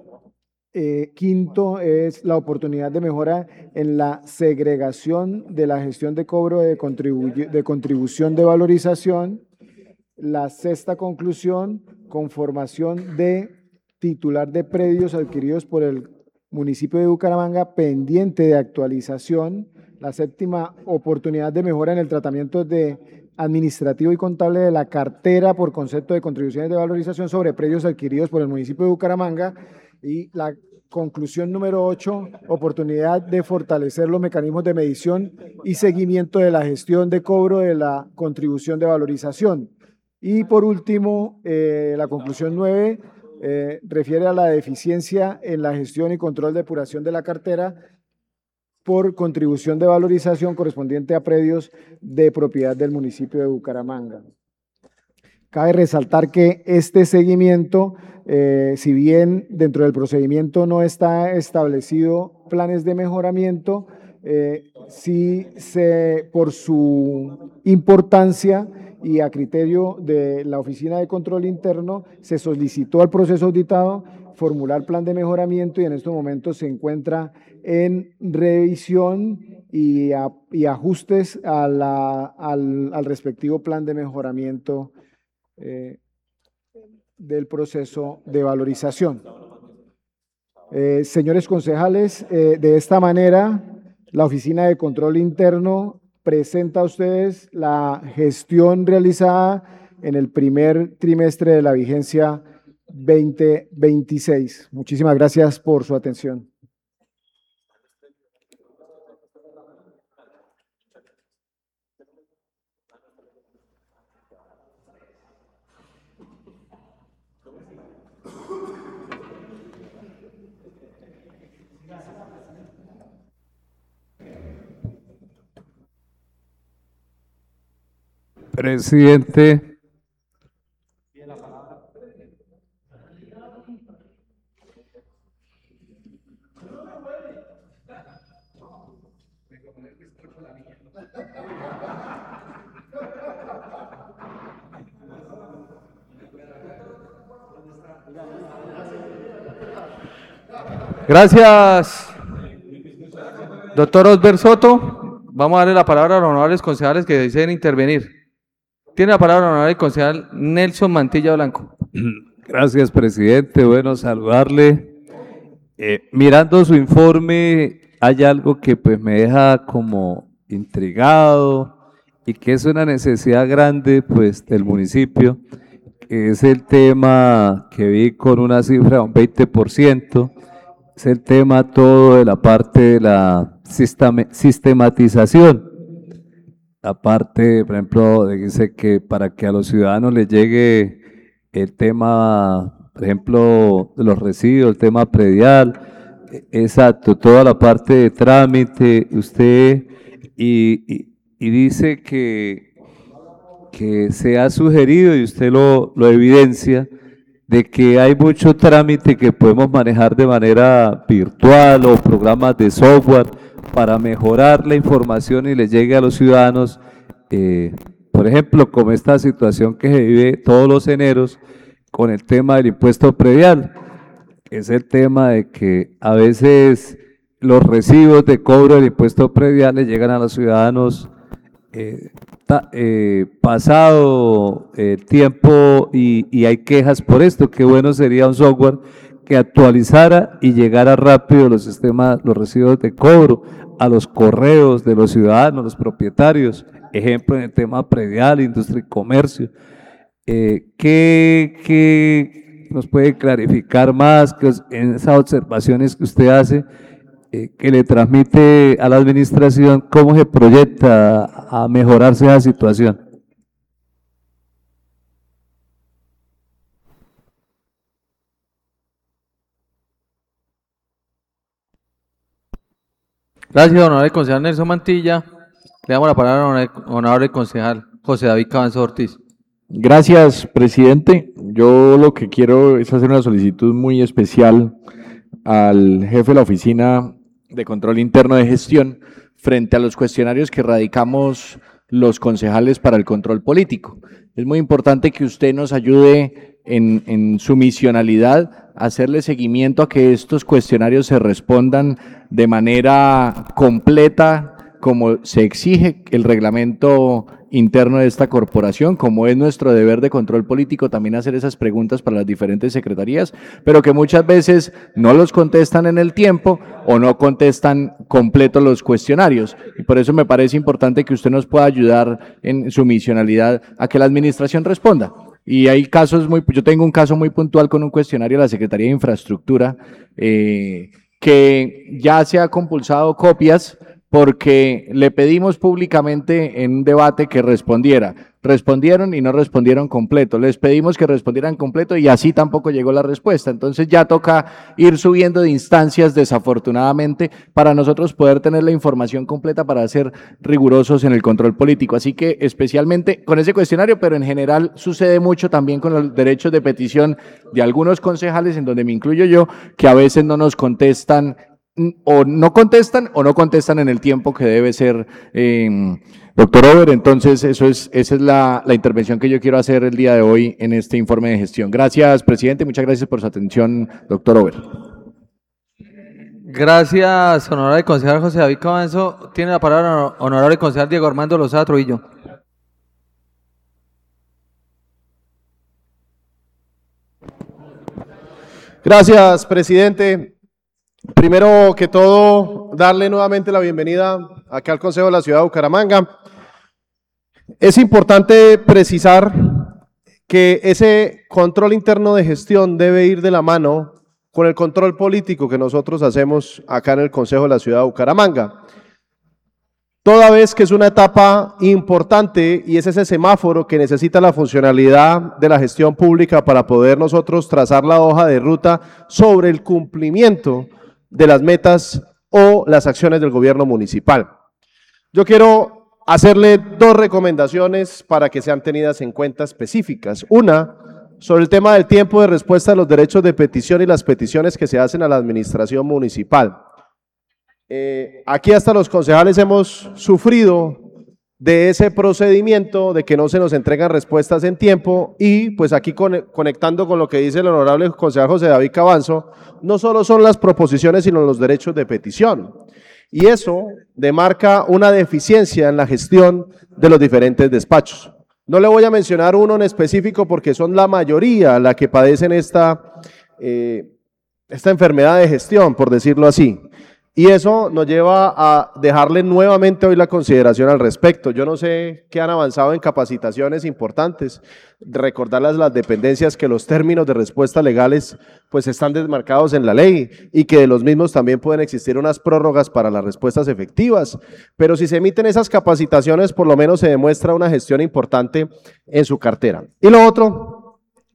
Eh, quinto, es la oportunidad de mejora en la segregación de la gestión de cobro de, contribu de contribución de valorización. La sexta conclusión, conformación de titular de predios adquiridos por el municipio de Bucaramanga pendiente de actualización. La séptima, oportunidad de mejora en el tratamiento de administrativo y contable de la cartera por concepto de contribuciones de valorización sobre predios adquiridos por el municipio de Bucaramanga. Y la conclusión número ocho, oportunidad de fortalecer los mecanismos de medición y seguimiento de la gestión de cobro de la contribución de valorización. Y por último, eh, la conclusión nueve eh, refiere a la deficiencia en la gestión y control de depuración de la cartera por contribución de valorización correspondiente a predios de propiedad del municipio de Bucaramanga. Cabe resaltar que este seguimiento, eh, si bien dentro del procedimiento no está establecido planes de mejoramiento, eh, sí se, por su importancia y a criterio de la Oficina de Control Interno, se solicitó al proceso auditado formular plan de mejoramiento y en estos momentos se encuentra en revisión y, a, y ajustes a la, al, al respectivo plan de mejoramiento eh, del proceso de valorización. Eh, señores concejales, eh, de esta manera, la Oficina de Control Interno presenta a ustedes la gestión realizada en el primer trimestre de la vigencia veinte veintiséis. Muchísimas gracias por su atención. Presidente. Gracias, doctor Osber Soto. Vamos a darle la palabra a los honorables concejales que deseen intervenir. Tiene la palabra el honorable concejal Nelson Mantilla Blanco. Gracias, presidente. Bueno, saludarle. Eh, mirando su informe, hay algo que pues me deja como intrigado y que es una necesidad grande pues del municipio, que es el tema que vi con una cifra de un veinte por ciento, es el tema todo de la parte de la sistematización. Aparte, por ejemplo, dice que para que a los ciudadanos les llegue el tema por ejemplo, de los residuos, el tema predial, exacto, toda la parte de trámite, usted, y, y, y dice que, que se ha sugerido, y usted lo, lo evidencia, de que hay mucho trámite que podemos manejar de manera virtual o programas de software para mejorar la información y le llegue a los ciudadanos, eh, por ejemplo, como esta situación que se vive todos los eneros con el tema del impuesto predial, que es el tema de que a veces los recibos de cobro del impuesto predial le llegan a los ciudadanos eh, ta, eh, pasado el eh, tiempo y, y hay quejas por esto. Qué bueno sería un software que actualizara y llegara rápido los sistemas, los recibos de cobro a los correos de los ciudadanos, los propietarios, ejemplo en el tema predial, industria y comercio. Eh, ¿qué, qué nos puede clarificar más que en esas observaciones que usted hace, eh, que le transmite a la administración, cómo se proyecta a mejorarse esa situación? Gracias, honorable concejal Nelson Mantilla. Le damos la palabra al honorable concejal José David Cabanzo Ortiz. Gracias, presidente. Yo lo que quiero es hacer una solicitud muy especial al jefe de la Oficina de Control Interno de Gestión frente a los cuestionarios que radicamos los concejales para el control político. Es muy importante que usted nos ayude en, en su misionalidad a hacerle seguimiento a que estos cuestionarios se respondan de manera completa, como se exige el reglamento interno de esta corporación, como es nuestro deber de control político también hacer esas preguntas para las diferentes secretarías, pero que muchas veces no los contestan en el tiempo o no contestan completos los cuestionarios. Y por eso me parece importante que usted nos pueda ayudar en su misionalidad a que la administración responda. Y hay casos muy, yo tengo un caso muy puntual con un cuestionario de la Secretaría de Infraestructura eh, que ya se ha compulsado copias porque le pedimos públicamente en un debate que respondiera. Respondieron y no respondieron completo. Les pedimos que respondieran completo y así tampoco llegó la respuesta. Entonces ya toca ir subiendo de instancias, desafortunadamente, para nosotros poder tener la información completa para ser rigurosos en el control político. Así que especialmente con ese cuestionario, pero en general sucede mucho también con los derechos de petición de algunos concejales, en donde me incluyo yo, que a veces no nos contestan o no contestan o no contestan en el tiempo que debe ser, eh, doctor Over. Entonces, eso es, esa es la, la intervención que yo quiero hacer el día de hoy en este informe de gestión. Gracias, presidente. Muchas gracias por su atención, doctor Over. Gracias, honorable concejal José David Cabanzo. Tiene la palabra honorable concejal Diego Armando Lozada Trujillo. Gracias, presidente. Primero que todo, darle nuevamente la bienvenida acá al Consejo de la Ciudad de Bucaramanga. Es importante precisar que ese control interno de gestión debe ir de la mano con el control político que nosotros hacemos acá en el Consejo de la Ciudad de Bucaramanga. Toda vez que es una etapa importante y es ese semáforo que necesita la funcionalidad de la gestión pública para poder nosotros trazar la hoja de ruta sobre el cumplimiento de las metas o las acciones del gobierno municipal. Yo quiero hacerle dos recomendaciones para que sean tenidas en cuenta específicas. Una, sobre el tema del tiempo de respuesta a los derechos de petición y las peticiones que se hacen a la administración municipal. Eh, aquí hasta los concejales hemos sufrido de ese procedimiento de que no se nos entregan respuestas en tiempo y pues aquí con, conectando con lo que dice el honorable concejal José David Cabanzo, no solo son las proposiciones sino los derechos de petición y eso demarca una deficiencia en la gestión de los diferentes despachos. No le voy a mencionar uno en específico porque son la mayoría la que padecen esta, eh, esta enfermedad de gestión, por decirlo así. Y eso nos lleva a dejarle nuevamente hoy la consideración al respecto. Yo no sé qué han avanzado en capacitaciones importantes, recordarles las dependencias que los términos de respuesta legales pues están desmarcados en la ley y que de los mismos también pueden existir unas prórrogas para las respuestas efectivas. Pero si se emiten esas capacitaciones, por lo menos se demuestra una gestión importante en su cartera. Y lo otro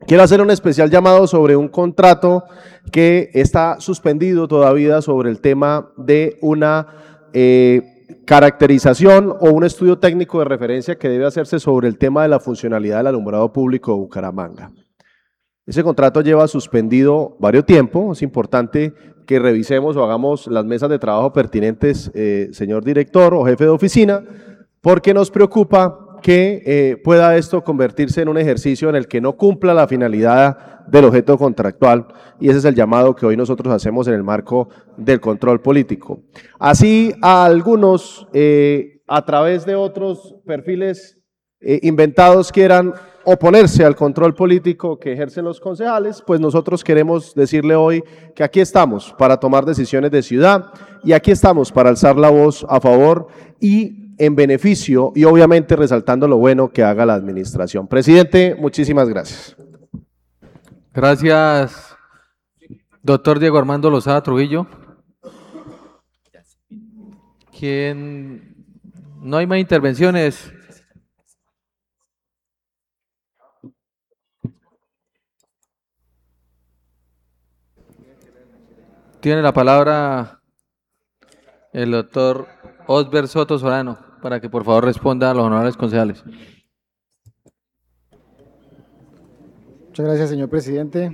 Quiero hacer un especial llamado sobre un contrato que está suspendido todavía sobre el tema de una eh, caracterización o un estudio técnico de referencia que debe hacerse sobre el tema de la funcionalidad del alumbrado público de Bucaramanga. Ese contrato lleva suspendido varios tiempos, es importante que revisemos o hagamos las mesas de trabajo pertinentes, eh, señor director o jefe de oficina, porque nos preocupa que eh, pueda esto convertirse en un ejercicio en el que no cumpla la finalidad del objeto contractual, y ese es el llamado que hoy nosotros hacemos en el marco del control político. Así, a algunos, eh, a través de otros perfiles eh, inventados, quieran oponerse al control político que ejercen los concejales, pues nosotros queremos decirle hoy que aquí estamos para tomar decisiones de ciudad y aquí estamos para alzar la voz a favor y en beneficio y obviamente resaltando lo bueno que haga la administración. Presidente, muchísimas gracias. Gracias, doctor Diego Armando Lozada Trujillo. ¿Quién? No hay más intervenciones. Tiene la palabra el doctor Osber Soto Solano para que por favor responda a los honorables concejales. Muchas gracias, señor presidente.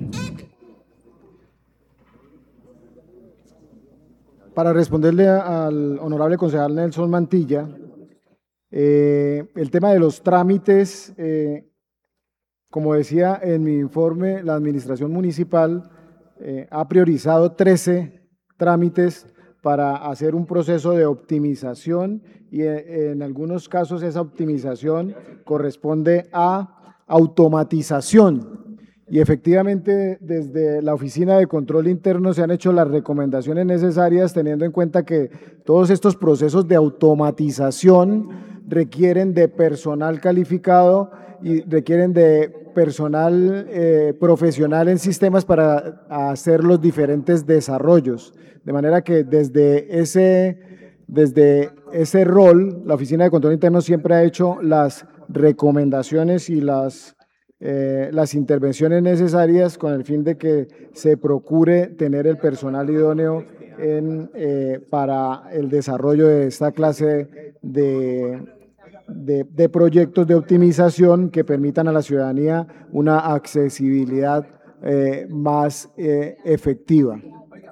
Para responderle al honorable concejal Nelson Mantilla, eh, el tema de los trámites, eh, como decía en mi informe, la administración municipal eh, ha priorizado trece trámites para hacer un proceso de optimización y eh, en algunos casos esa optimización corresponde a automatización. Y efectivamente desde la Oficina de Control Interno se han hecho las recomendaciones necesarias teniendo en cuenta que todos estos procesos de automatización requieren de personal calificado y requieren de personal eh, profesional en sistemas para hacer los diferentes desarrollos. De manera que desde ese, desde ese rol, la Oficina de Control Interno siempre ha hecho las recomendaciones y las, eh, las intervenciones necesarias con el fin de que se procure tener el personal idóneo en, eh, para el desarrollo de esta clase de, de, de proyectos de optimización que permitan a la ciudadanía una accesibilidad eh, más eh, efectiva.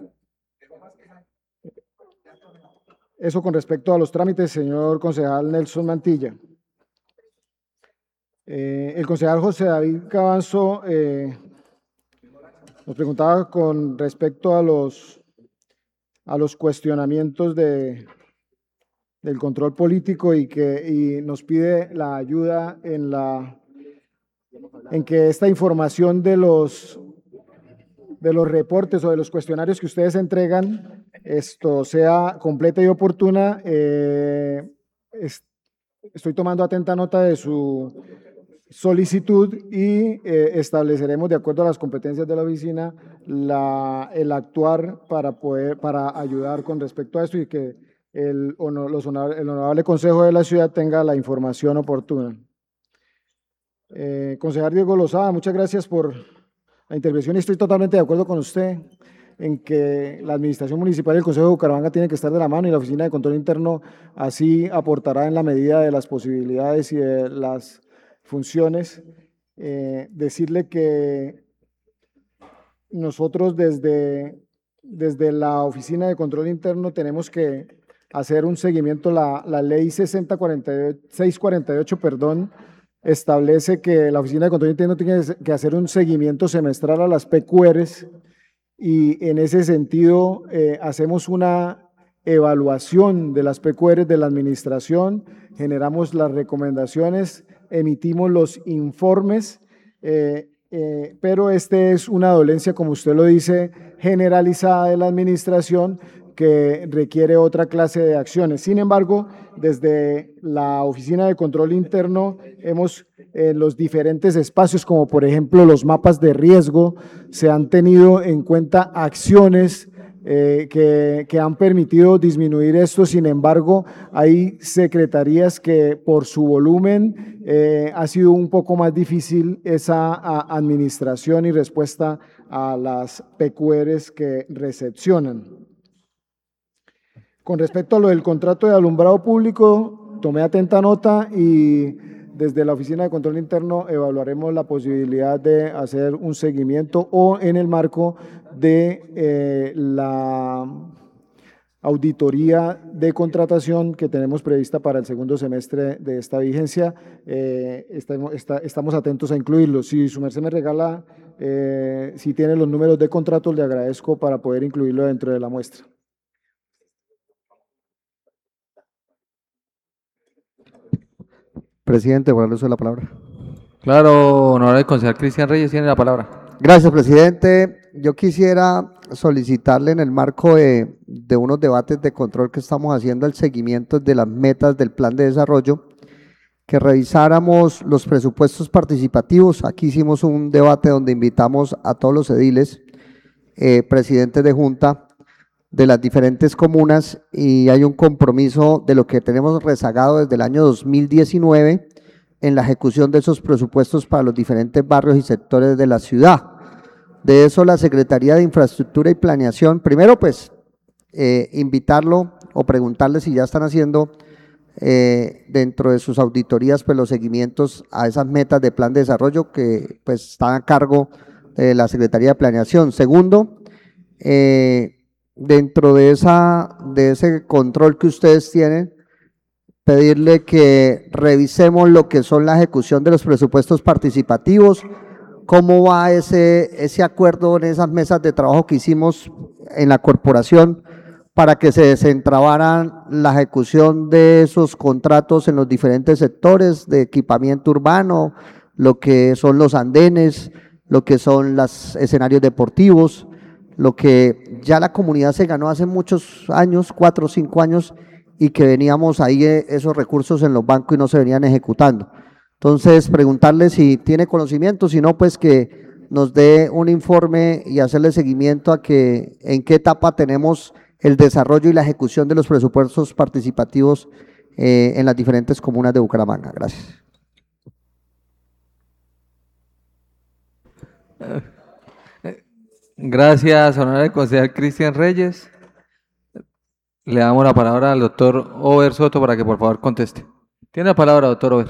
Eso con respecto a los trámites, señor concejal Nelson Mantilla. Eh, el concejal José David Cabanzo eh, nos preguntaba con respecto a los, a los cuestionamientos de, del control político y, que, y nos pide la ayuda en, la, en que esta información de los, de los reportes o de los cuestionarios que ustedes entregan esto sea completa y oportuna. Eh, es, estoy tomando atenta nota de su solicitud y eh, estableceremos de acuerdo a las competencias de la oficina la, el actuar para poder para ayudar con respecto a esto y que el, los honorable, el honorable Consejo de la Ciudad tenga la información oportuna. Eh, concejal Diego Lozada, muchas gracias por la intervención y estoy totalmente de acuerdo con usted en que la administración municipal y el Consejo de Bucaramanga tienen que estar de la mano y la Oficina de Control Interno así aportará en la medida de las posibilidades y de las funciones. Eh, decirle que nosotros desde, desde la Oficina de Control Interno tenemos que hacer un seguimiento. La, la ley seiscientos cuarenta y ocho, perdón, establece que la Oficina de Control Interno tiene que hacer un seguimiento semestral a las P Q Rs y en ese sentido eh, hacemos una evaluación de las P Q Rs de la administración, generamos las recomendaciones, emitimos los informes, eh, eh, pero este es una dolencia, como usted lo dice, generalizada de la administración que requiere otra clase de acciones. Sin embargo, desde la Oficina de Control Interno hemos, en los diferentes espacios, como por ejemplo los mapas de riesgo, se han tenido en cuenta acciones eh, que, que han permitido disminuir esto. Sin embargo, hay secretarías que por su volumen eh, ha sido un poco más difícil esa a, administración y respuesta a las P Q Rs que recepcionan. Con respecto a lo del contrato de alumbrado público, tomé atenta nota y desde la Oficina de Control Interno evaluaremos la posibilidad de hacer un seguimiento o en el marco de eh, la auditoría de contratación que tenemos prevista para el segundo semestre de esta vigencia, eh, estamos, está, estamos atentos a incluirlo. Si su merced me regala, eh, si tiene los números de contratos, le agradezco para poder incluirlo dentro de la muestra. Presidente, por el uso de la palabra. Claro, honorable concejal Cristian Reyes tiene la palabra. Gracias, presidente. Yo quisiera solicitarle en el marco de, de unos debates de control que estamos haciendo el seguimiento de las metas del plan de desarrollo, que revisáramos los presupuestos participativos. Aquí hicimos un debate donde invitamos a todos los ediles, eh, presidentes de junta, de las diferentes comunas, y hay un compromiso de lo que tenemos rezagado desde el año dos mil diecinueve en la ejecución de esos presupuestos para los diferentes barrios y sectores de la ciudad. De eso la Secretaría de Infraestructura y Planeación, primero pues eh, invitarlo o preguntarle si ya están haciendo eh, dentro de sus auditorías pues los seguimientos a esas metas de plan de desarrollo que pues están a cargo de la Secretaría de Planeación. Segundo, eh, dentro de, esa, de ese control que ustedes tienen, pedirle que revisemos lo que son la ejecución de los presupuestos participativos, cómo va ese, ese acuerdo en esas mesas de trabajo que hicimos en la corporación para que se descentrabaran la ejecución de esos contratos en los diferentes sectores de equipamiento urbano, lo que son los andenes, lo que son los escenarios deportivos, lo que ya la comunidad se ganó hace muchos años, cuatro o cinco años, y que veníamos ahí esos recursos en los bancos y no se venían ejecutando. Entonces, preguntarle si tiene conocimiento, si no, pues que nos dé un informe y hacerle seguimiento a que en qué etapa tenemos el desarrollo y la ejecución de los presupuestos participativos eh, en las diferentes comunas de Bucaramanga. Gracias. Gracias, honorable concejal Cristian Reyes. Le damos la palabra al doctor Over Soto para que por favor conteste. Tiene la palabra, doctor Over.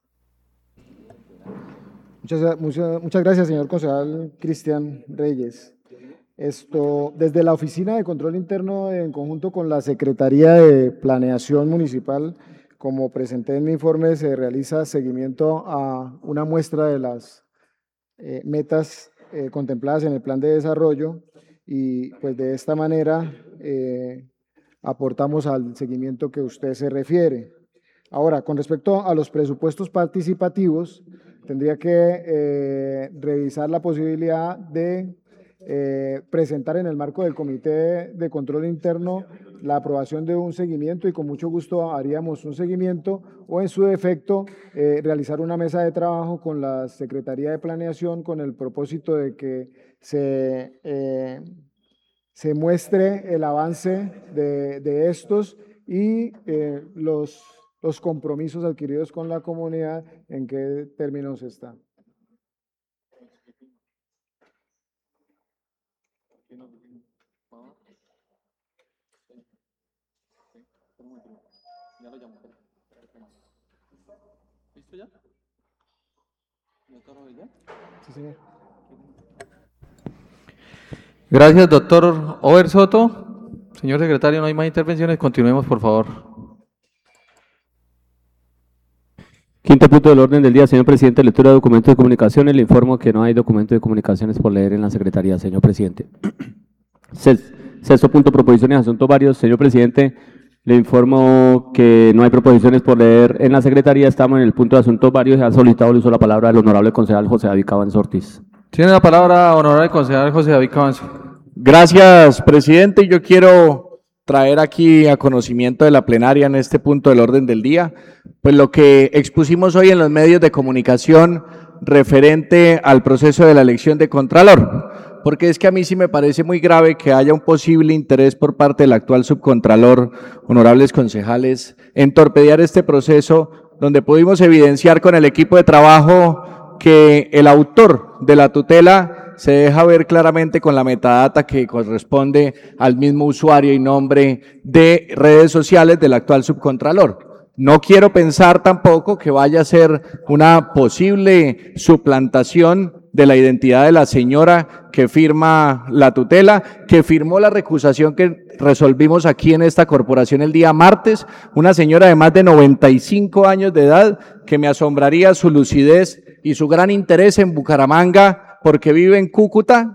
Muchas, muchas, muchas gracias, señor concejal Cristian Reyes. Esto, desde la Oficina de Control Interno, en conjunto con la Secretaría de Planeación Municipal, como presenté en mi informe, se realiza seguimiento a una muestra de las eh, metas Eh, contempladas en el plan de desarrollo y pues de esta manera eh, aportamos al seguimiento que usted se refiere. Ahora, con respecto a los presupuestos participativos, tendría que eh, revisar la posibilidad de eh, presentar en el marco del Comité de Control Interno la aprobación de un seguimiento y con mucho gusto haríamos un seguimiento o en su defecto eh, realizar una mesa de trabajo con la Secretaría de Planeación con el propósito de que se, eh, se muestre el avance de, de estos y eh, los, los compromisos adquiridos con la comunidad en qué términos están. ¿Listo ya? Sí, señor. Gracias, doctor Over Soto. Señor secretario, no hay más intervenciones. Continuemos, por favor. Quinto punto del orden del día, señor presidente, lectura de documentos de comunicaciones. Le informo que no hay documentos de comunicaciones por leer en la secretaría, señor presidente. Sexto punto, proposiciones de asuntos varios. Señor presidente, le informo que no hay proposiciones por leer en la secretaría. Estamos en el punto de asuntos varios. Se ha solicitado el uso de la palabra del honorable concejal José David Cabanzo Ortiz. Tiene la palabra, honorable concejal José David Cabanzo. Gracias, presidente. Yo quiero traer aquí a conocimiento de la plenaria en este punto del orden del día, pues lo que expusimos hoy en los medios de comunicación referente al proceso de la elección de Contralor, porque es que a mí sí me parece muy grave que haya un posible interés por parte del actual subcontralor, honorables concejales, en torpedear este proceso donde pudimos evidenciar con el equipo de trabajo que el autor de la tutela se deja ver claramente con la metadata que corresponde al mismo usuario y nombre de redes sociales del actual subcontralor. No quiero pensar tampoco que vaya a ser una posible suplantación de la identidad de la señora que firma la tutela, que firmó la recusación que resolvimos aquí en esta corporación el día martes, una señora de más de noventa y cinco años de edad que me asombraría su lucidez y su gran interés en Bucaramanga porque vive en Cúcuta,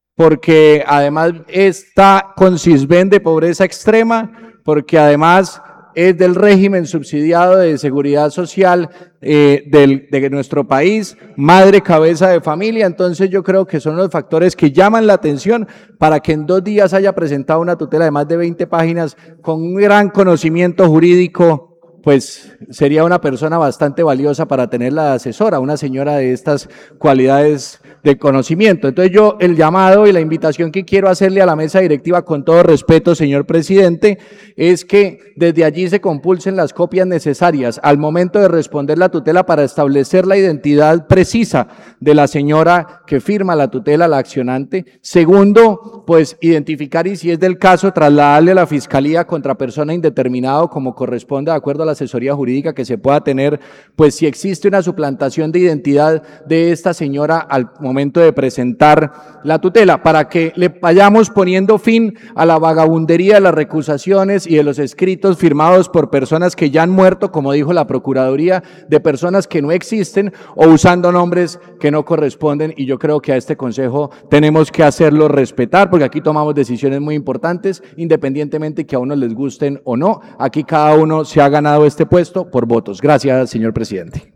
porque además está con CISBEN de pobreza extrema, porque además es del régimen subsidiado de seguridad social eh, del, de nuestro país, madre cabeza de familia. Entonces yo creo que son los factores que llaman la atención para que en dos días haya presentado una tutela de más de veinte páginas con un gran conocimiento jurídico. Pues sería una persona bastante valiosa para tenerla de asesora, una señora de estas cualidades de conocimiento. Entonces yo el llamado y la invitación que quiero hacerle a la mesa directiva con todo respeto, señor presidente, es que desde allí se compulsen las copias necesarias al momento de responder la tutela para establecer la identidad precisa de la señora que firma la tutela, la accionante. Segundo, pues identificar y si es del caso trasladarle a la fiscalía contra persona indeterminado como corresponde de acuerdo a la asesoría jurídica que se pueda tener, pues si existe una suplantación de identidad de esta señora al momento de presentar la tutela, para que le vayamos poniendo fin a la vagabundería de las recusaciones y de los escritos firmados por personas que ya han muerto, como dijo la Procuraduría, de personas que no existen o usando nombres que no corresponden, y yo creo que a este Consejo tenemos que hacerlo respetar, porque aquí tomamos decisiones muy importantes, independientemente que a unos les gusten o no. Aquí cada uno se ha ganado este puesto por votos. Gracias, señor presidente.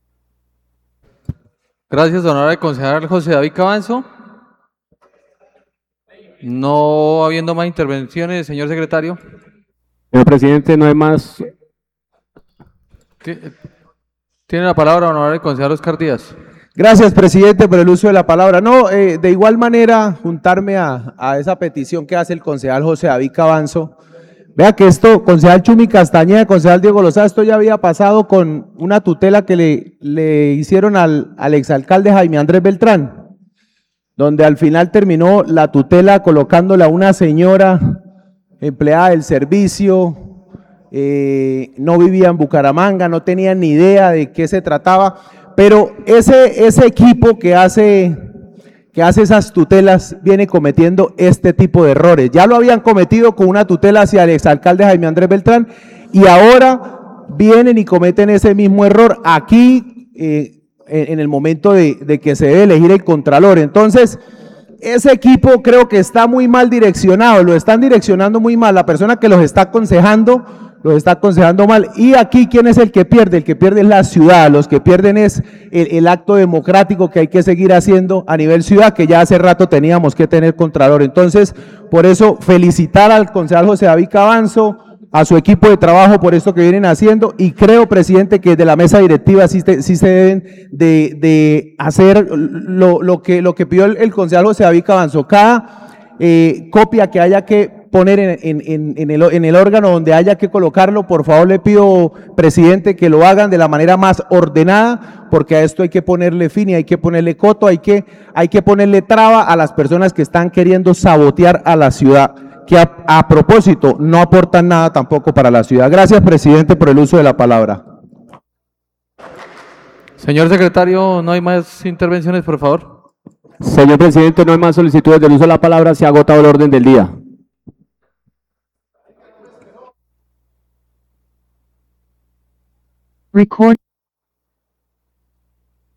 Gracias, honorable concejal José David Cabanzo. No habiendo más intervenciones, señor secretario. Señor presidente, no hay más. Tiene la palabra honorable concejal Oscar Díaz. Gracias, presidente, por el uso de la palabra. No, eh, de igual manera, juntarme a, a esa petición que hace el concejal José David Cabanzo. Vea que esto, concejal Chumi Castañeda, concejal Diego Lozada, esto ya había pasado con una tutela que le, le hicieron al, al exalcalde Jaime Andrés Beltrán, donde al final terminó la tutela colocándola a una señora empleada del servicio, eh, no vivía en Bucaramanga, no tenía ni idea de qué se trataba, pero ese, ese equipo que hace... que hace esas tutelas viene cometiendo este tipo de errores. Ya lo habían cometido con una tutela hacia el exalcalde Jaime Andrés Beltrán y ahora vienen y cometen ese mismo error aquí eh, en el momento de, de que se debe elegir el contralor. Entonces, ese equipo creo que está muy mal direccionado, lo están direccionando muy mal, la persona que los está aconsejando los está aconsejando mal. Y aquí, ¿quién es el que pierde? El que pierde es la ciudad, los que pierden es el, el acto democrático que hay que seguir haciendo a nivel ciudad, que ya hace rato teníamos que tener contralor. Entonces, por eso, felicitar al concejal José David Cabanzo, a su equipo de trabajo por esto que vienen haciendo, y creo, presidente, que de la mesa directiva sí, te, sí se deben de, de hacer lo, lo, que, lo que pidió el, el concejal José David Cabanzo. Cada eh, copia que haya que poner en, en, en, en, el, en el órgano donde haya que colocarlo, por favor le pido, presidente, que lo hagan de la manera más ordenada, porque a esto hay que ponerle fin y hay que ponerle coto, hay que, hay que ponerle traba a las personas que están queriendo sabotear a la ciudad, que a, a propósito no aportan nada tampoco para la ciudad. Gracias, presidente, por el uso de la palabra. Señor secretario, ¿no hay más intervenciones, por favor? Señor presidente, no hay más solicitudes del uso de la palabra, se ha agotado el orden del día. Record.